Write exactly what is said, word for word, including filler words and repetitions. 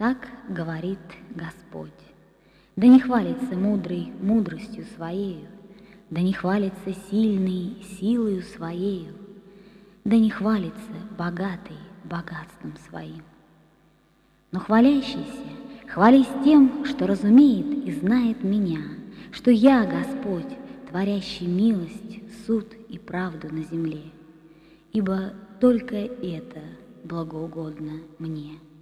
Так говорит Господь. Да не хвалится мудрый мудростью своею, да не хвалится сильный силою своею, да не хвалится богатый богатством своим. Но хвалящийся, хвались тем, что разумеет и знает меня, что я, Господь, творящий милость, суд и правду на земле, ибо только это благоугодно мне.